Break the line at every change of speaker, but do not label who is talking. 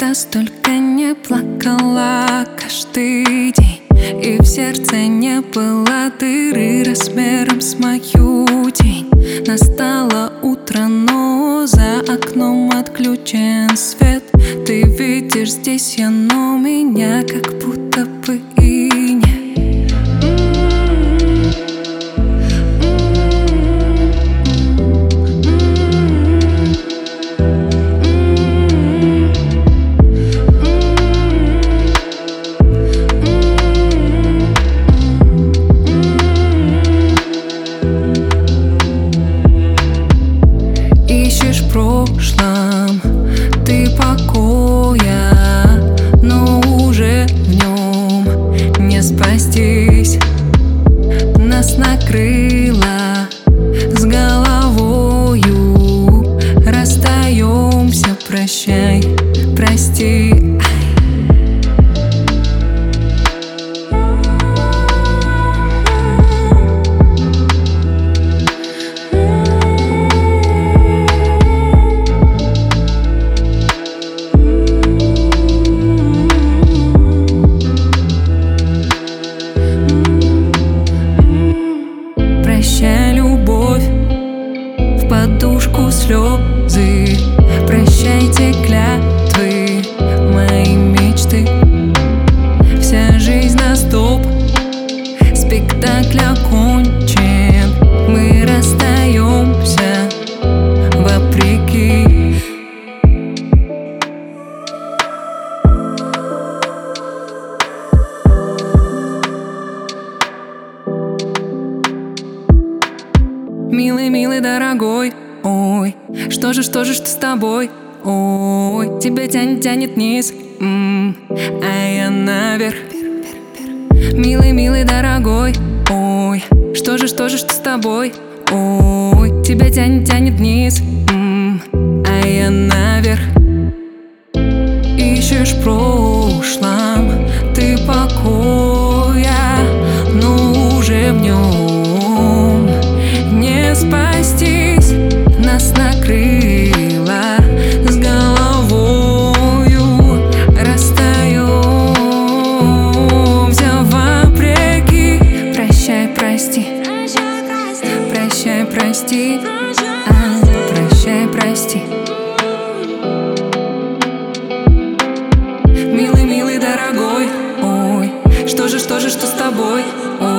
раз только не плакала каждый день, и в сердце не было дыры размером с мою тень. Настало утро, но за окном отключен свет. Ты видишь здесь я, но меня как будто бы и нет. Ищешь в прошлом ты покоя, но уже в нем не спастись. Нас накрыло с головою, расстаемся, прощай, прости. Прощай, любовь, в подушку слезы. Прощайте клятвы, мои мечты. Вся жизнь на стоп, спектакль окончен. Мы расстаемся вопреки. Милый, милый, дорогой, ой, что же, что с тобой? Ой, тебя тянет вниз, а я наверх. Милый, милый, дорогой, ой, что же с тобой? Ой, тебя тянет вниз, а я наверх. Ищешь в прошлом ты покоя, но уже в нем не спастись. Нас накрыло с головою, расстаемся вопреки. Прощай, прости, прощай, прости, прощай, прости. Милый, милый, дорогой, ой, что же с тобой?